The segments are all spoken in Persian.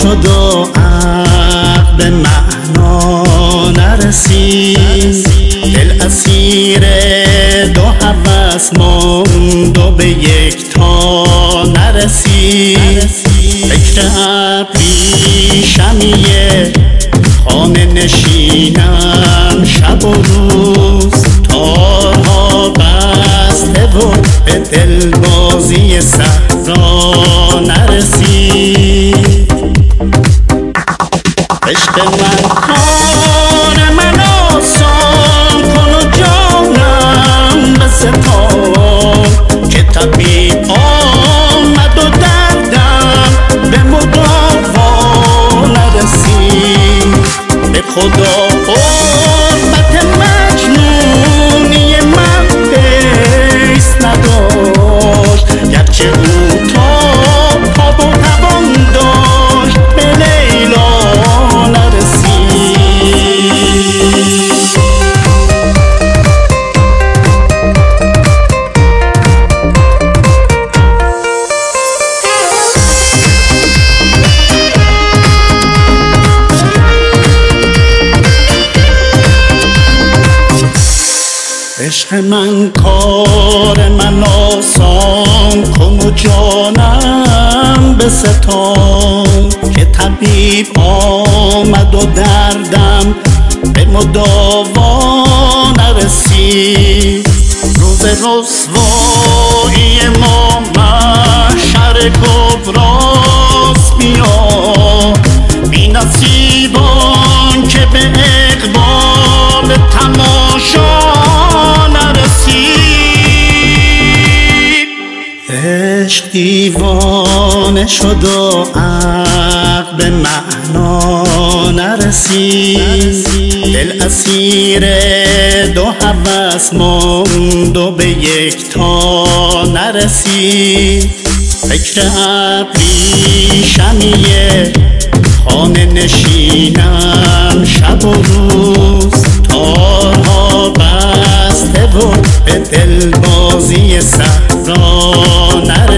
شد و عقل به معنا نرسید، دل اسیر دو هوس ماند و به یک تا نرسید. فکر ابریشمیه خانه نشینم شب و روز، تارها بسته و به دلبازی صحرا نرسید. عشق من کار من آسان کن و جانم بستان، که طبیب آمد و دردم به مداوا نرسید. به خدا قربت مجنونی من حیث نداشت، گرچه او تاب و توان داشت به لیلا نرسید. عشق من کار من آسان کن و جانم بستان، که طبیب آمد و دردم به مداوا نرسید. روز رسوایی ما محشر کبراست، بیا بی نصیبان که به اقبال تماشا نرسید. عشق دیوانه شد و عقل به معنا نرسید، دل اسیر دو هوس ماند و به یک تا نرسید. فکر ابریشمیه خانه نشینم شب و روز، تارها بسته و به دلبازی صحرا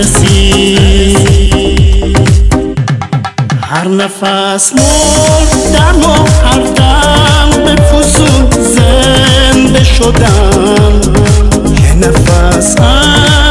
نرسید. هر نفس مردم و هر دم به فسون زنده شدم، یه نفس